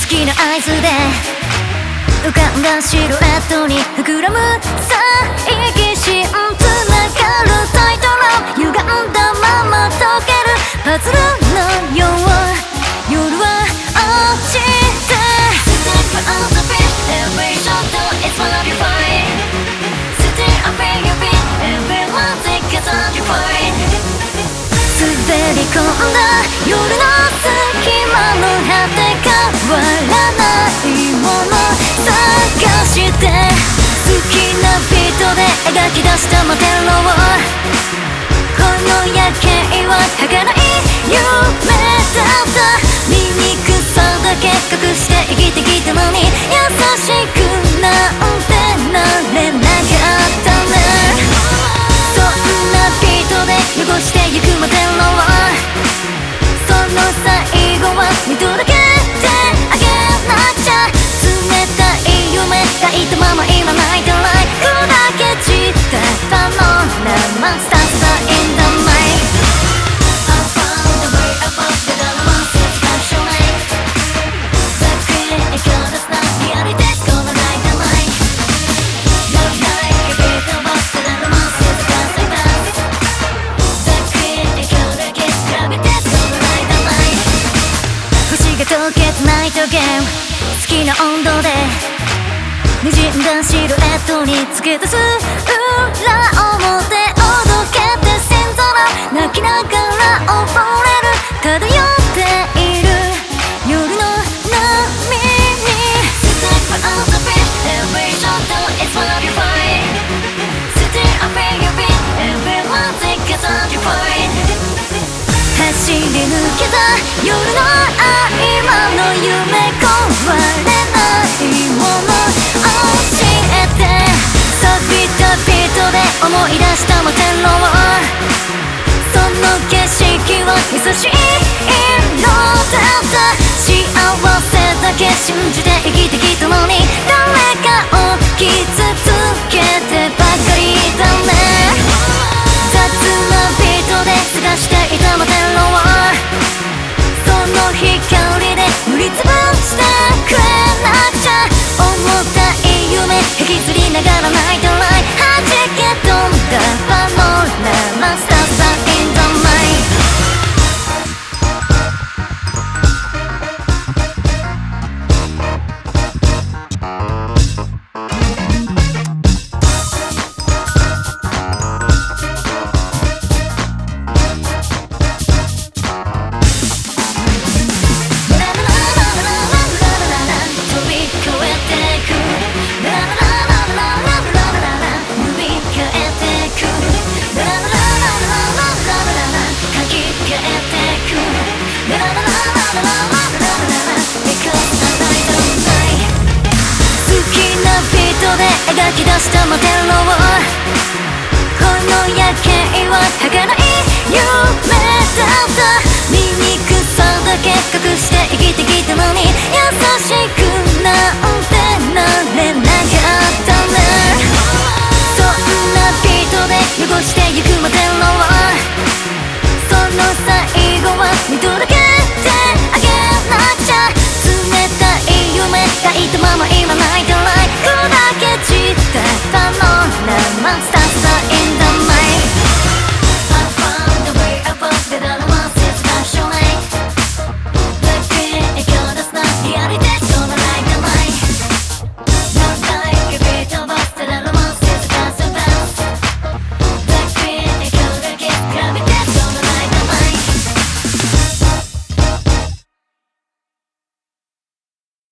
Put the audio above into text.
きな合図で浮かんだシルエットに膨らむ再起心つながるタイトル歪んだまま溶けるパズルのよう夜は落ちて Step on the beat every shot it's gonna be fine Stay up in your feet everyone think it's on your point 滑り込んだ夜の隙間の果て変わらないもの探して好きなビートで描き出したモテロをこの夜景は儚い夢だった醜さだけ隠して生きてきたのに優しくなんてなれなかったねそんなビートで汚してゆくモテロその最後は二度だけであげなくちゃ冷たい夢抱いたまま今泣いてない砕け散ったパノラマスタートin the mind I found the way above the monsters special night The critical does not reality is gonna light the light Love like a bit above the monsters cause I pass The critical that gets gravity is gonna light the light 星が溶けてナイトゲーム好きな温度で滲んだシルエットにつけ出す裏表おどけて星空泣きながら溺れる漂っている夜の波に Step on the beat every shot it's gonna be fine Stay up in your feet everyone think it's on your point 走り抜けた夜の合間の夢壊れないもの教えて錆びたビートで思い出したモテロその景色は優しい色だった幸せだけ信じて生きてきたのに誰かを傷つけてばかりだね雑なビートで探していたモテロその光で塗りつぶしてくれなくちゃ重たい夢引きずりながら泣いたら弾け飛んだパノラマスタートin the mind描き出したモテロこの夜景は儚い夢だった醜さだけ隠して生きてきたのに優